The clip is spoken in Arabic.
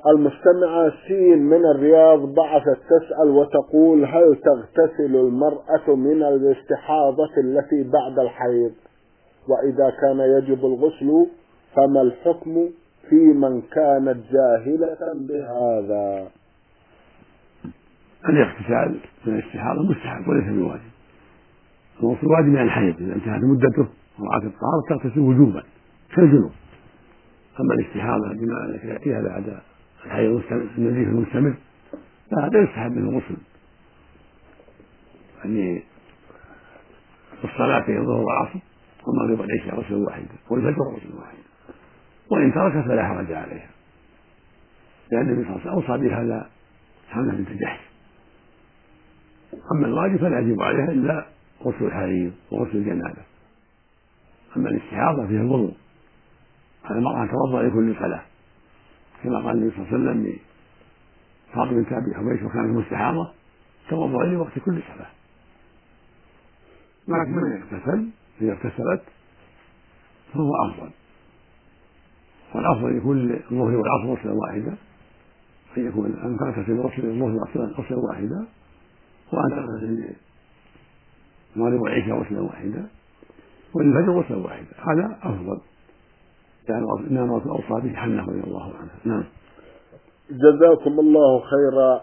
المستمعة سين من الرياض بعثت تسأل وتقول: هل تغتسل المرأة من الاستحاضة التي بعد الحيض؟ وإذا كان يجب الغسل فما الحكم في من كانت جاهلة بهذا؟ الاغتسال من الاستحاضة مستحب وليس بواجب. الغسل واجب من الحيض إذا انتهت مدته ورعت الطهارة تغتسل وجوبا كالجنوب. أما الاستحاضة بما يأتيها بعد الحيض النزيف المستمر فهذا يستحب منه الغسل، يعني الصلاة بين الظهر والعصر والمغرب والعشاء غسل واحد والفجر غسل واحد، وإن ترك فلا حرج عليها، لأن النبي صلى الله عليه وسلم أوصى بهذا حمزة بنت جحش. أما الواجب فلا يجب عليها إلا غسل الحريض وغسل الجنابة. أما الاستحاضة فيها الوضوء، على المرأة توضأ لكل صلاة كما قال النبي صلى الله عليه وسلم لفاطمة بنت أبي حبيش وكانت مستحاضة: توضأ لوقت كل صلاة. لكن من اغتسل إذا اغتسلت فهو أفضل، والأفضل يكون الظهر والعصر غسلا واحدا، أن يكون أن تغتسل بغسل الظهر غسلا واحدا، وأن تغتسل المغرب والعشاء غسلا واحدا، والفجر غسلا واحدا، هذا أفضل، يعني إنما أوصى به حنة رضي الله عنها. نعم. جزاكم الله خيرا